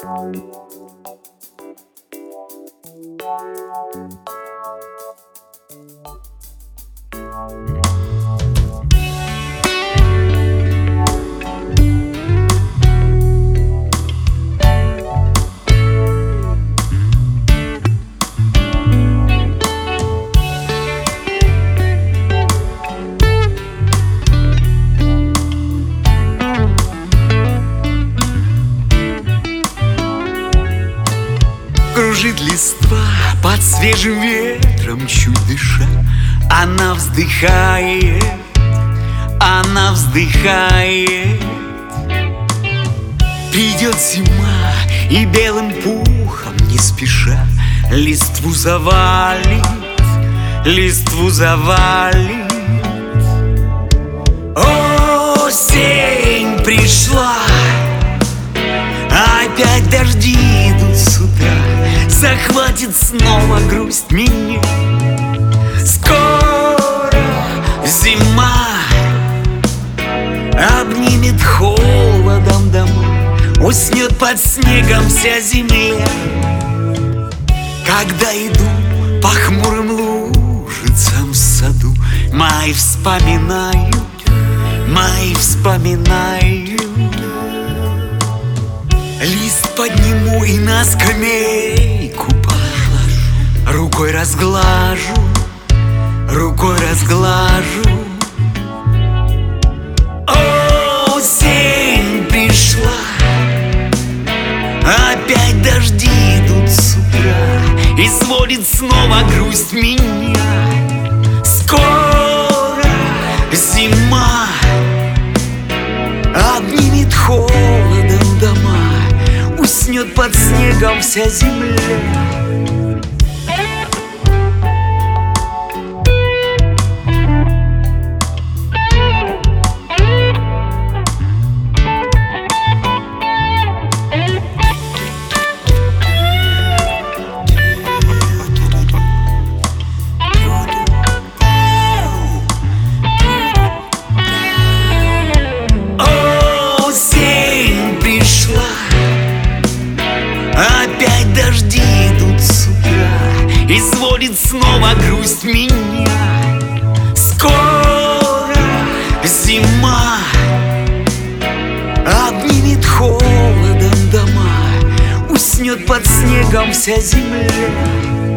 Кружит листва под свежим ветром, чуть дыша. Она вздыхает, она вздыхает. Придет зима и белым пухом не спеша листву завалит, листву завалит. Осень пришла, опять дожди идут с утра. Захватит снова грусть меня. Скоро зима обнимет холодом дома, уснет под снегом вся земля. Когда иду по хмурым лужицам в саду, мои вспоминают, мои вспоминают. Лист подниму и на скамейку положу, рукой разглажу, рукой разглажу. Осень пришла, опять дожди идут с утра, и сводит снова грусть меня. Скоро зима обнимет холодом дома, уснет под снегом вся земля. Опять дожди идут с утра, и сводит снова грусть меня. Скоро зима обнимет холодом дома, уснет под снегом вся земля.